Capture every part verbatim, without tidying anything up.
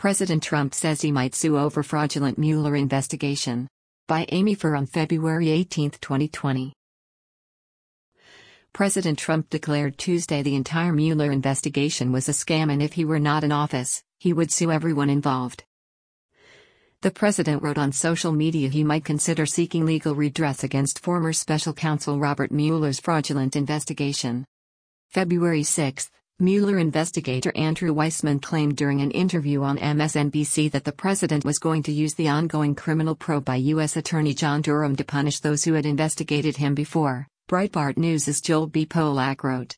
President Trump says he might sue over fraudulent Mueller investigation. By Amy Furr on February eighteenth, twenty twenty. President Trump declared Tuesday the entire Mueller investigation was a scam, and if he were not in office, he would sue everyone involved. The president wrote on social media he might consider seeking legal redress against former special counsel Robert Mueller's fraudulent investigation. February sixth, Mueller investigator Andrew Weissmann claimed during an interview on M S N B C that the president was going to use the ongoing criminal probe by U S Attorney John Durham to punish those who had investigated him before, Breitbart News' Joel B. Pollack wrote.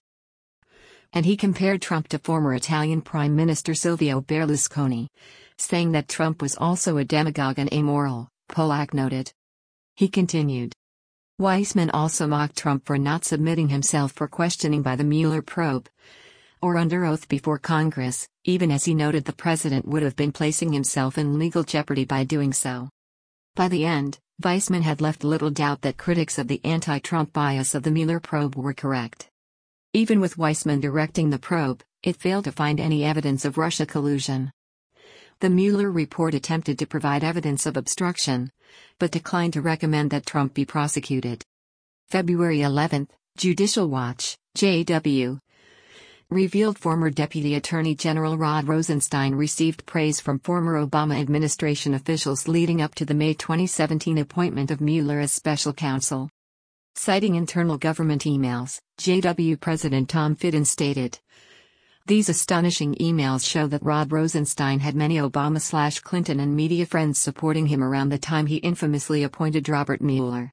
And he compared Trump to former Italian Prime Minister Silvio Berlusconi, saying that Trump was also a demagogue and amoral, Pollack noted. He continued. Weissmann also mocked Trump for not submitting himself for questioning by the Mueller probe, or under oath before Congress, even as he noted the president would have been placing himself in legal jeopardy by doing so. By the end, Weissmann had left little doubt that critics of the anti-Trump bias of the Mueller probe were correct. Even with Weissmann directing the probe, it failed to find any evidence of Russia collusion. The Mueller report attempted to provide evidence of obstruction, but declined to recommend that Trump be prosecuted. February eleventh, Judicial Watch, J W, revealed former Deputy Attorney General Rod Rosenstein received praise from former Obama administration officials leading up to the May twenty seventeen appointment of Mueller as special counsel. Citing internal government emails, J W President Tom Fitton stated, "These astonishing emails show that Rod Rosenstein had many Obama-slash-Clinton and media friends supporting him around the time he infamously appointed Robert Mueller."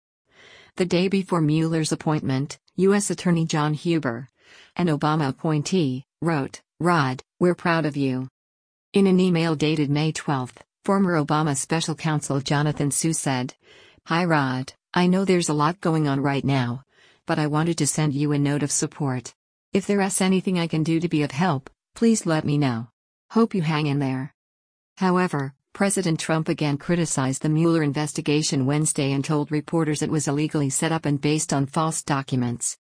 The day before Mueller's appointment, U S Attorney John Huber, an Obama appointee, wrote, "Rod, we're proud of you." In an email dated May twelfth, former Obama special counsel Jonathan Su said, "Hi Rod, I know there's a lot going on right now, but I wanted to send you a note of support. If there's anything I can do to be of help, please let me know. Hope you hang in there." However, President Trump again criticized the Mueller investigation Wednesday and told reporters it was illegally set up and based on false documents.